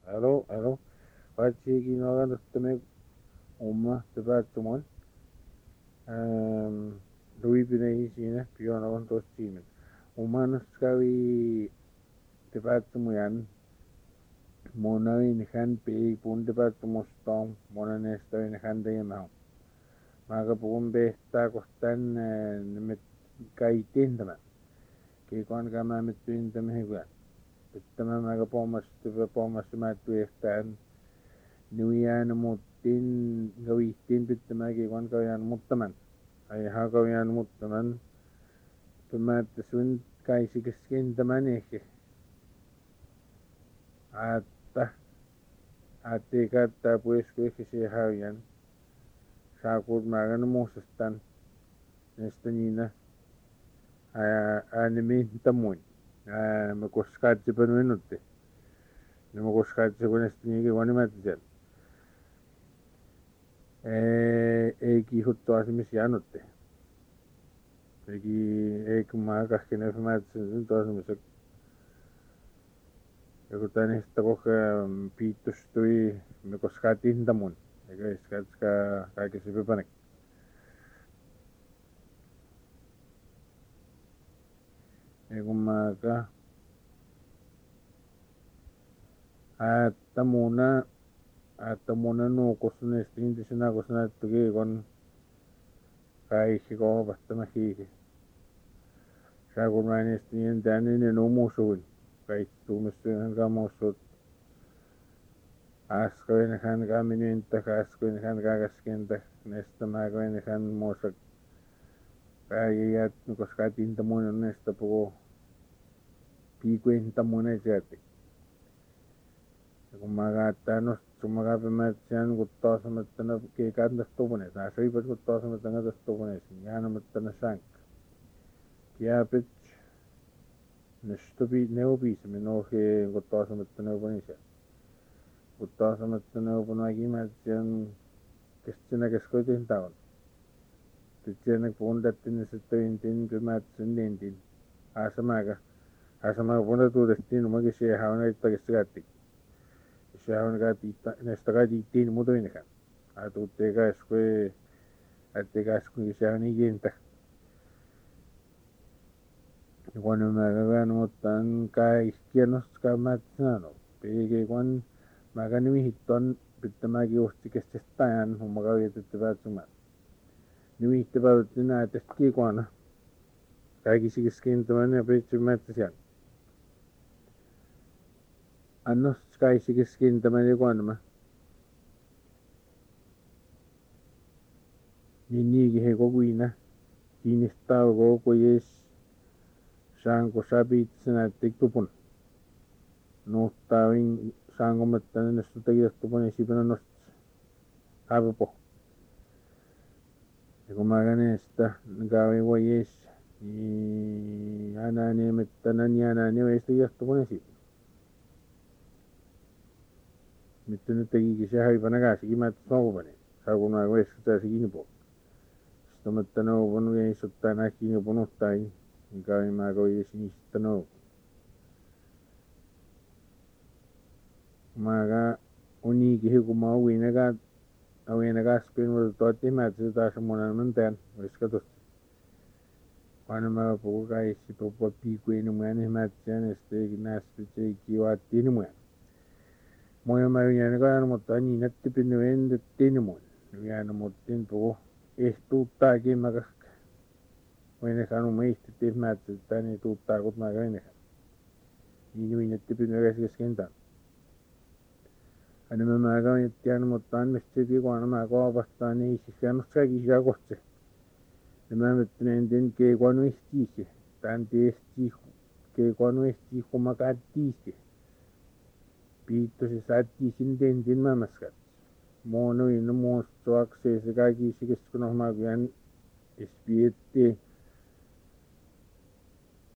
Alo. Vaatsi noorandustame umma tapaattumon. Luipinei siinä pionavan tostiimen. Umanuskawi tapaattumoyan. Monawin han pei pun tapaattumostaan. Monanestavin han teemahan. Maaga puhun pehtaa kohtaan nimet kaitintaman. Kikoan kama mittyintämihikuan. Pittämä maaga pomassa määttyehtaan. Nuiaan muuttiin gawittiin pittämä kikoan kawiyaan muuttaman. Ai hakawiyaan muuttaman. Pimäättä sun kaisikeskentämän ehkä. Aatte kattaa pueskuekki se hawiyan. Saakut maagan muusastan. Nesta niina. Anime tamuin. Me koskaatse panuenutte. Nama koskaatse kun nesta niinkin vanimätisen. Ei kihuttu asimis jäänutte. Ei maa kahken efemäätsen toasimisak. Ja kun tän ehtä kohka piittustui me koskaatiin tamun. Eikä iskaatska kaikessa pypänek. Ja kun maaka Aatamuna nuukossa näistä intisenä kun näyttökin kun kaikki kohdastama hiiki. Sä kun mä näistä niin tänne umusuin. Kaikki tuumistuin kamussut. Askoin hän kamininta, askoin hän kakaskinta. Näistä mä koin hän muussa. Päijät, koska tintamuin on näistä puhuu. Piikuintamuin ei sieltä. Ja kun mä katsoin, kun mä katsoin, kun taasamattanut keikään tupuneet. Nää söivät, kun taasamattanut tupuneet. Jäänamattanut sankka. Kiäpit. Neuvopiisemme nohkeen, kun taasamattanut tupuneet. Kun taasamattanut tupuneet, kimätsän kestinä keskoitin taon. Tytsänä puhuntattiin, että tointin, kymätsän lentin. Aasamaaka puhuntattuudestiin, omakin se hauna ittagista kattik. Se on näistä kaikkiin muutoinkaan. Atuutte kaskoi, että kaskoi se on ikintä. Ja kun mä käyn ottaen kaikkia nostaa mä sanoo. Peikin kun mä käyn vihittuan pitämäkin uhti kestestään, kun mä käyn että päätsemään. Nimittäin päätetty näitä kiikuana. Kaikki keskentämään ja pitämättä siellä. Annos kaikki keskentämään ja kuonama. Niinkin he kokuina. Kiinnistaa koko jees. Saanko sapit näyttää tupun. Nuuttaa saanko mättä näistä tekijät tupun esipänä nostaa. Haapapo. Ja kun mä käyn sitä, käyn voi jees. Niin aina niemettänän ja aina niemeistä tupun esipänä. Nyt nyt tekikin se haipana käsikin mä souvani. Saakun mä kueskuttaa se kiinnipo. Sitten mä että nouvon ja isottaa nää kiinniponuttain. Käyn mä koin niistä nouvon. Mä uniikin kun mä auina kaskuin, mutta tuotti mä että se taas monen mentään. Veskatosti. Vaan mä puhun kaikki puhua piikuin numään mä että äänestäkin näistä se kivaattiin numään. Moi mä yhden kajan, mutta niin että pinnu endettiin mun. Yhden muuttiin puhu ehtuuttaakin mä kaska. Voin saanut meistettiin mä että niin tuuttaa kun mä käyn. Niin että pinnu keskentään. Aina mä käyn että mutta annestiin kun mä kaapastaan niin siis kannus kaikki siellä kohti. Ja mä mietin entin keikuan vihtiisi. Tän tiesti keikuan vihtiisi kun mä kattiisi. Piittosi saattiisin tentin mämäskät. Monoin muustuakseen se kaikki keskunohmaa kyan espiette.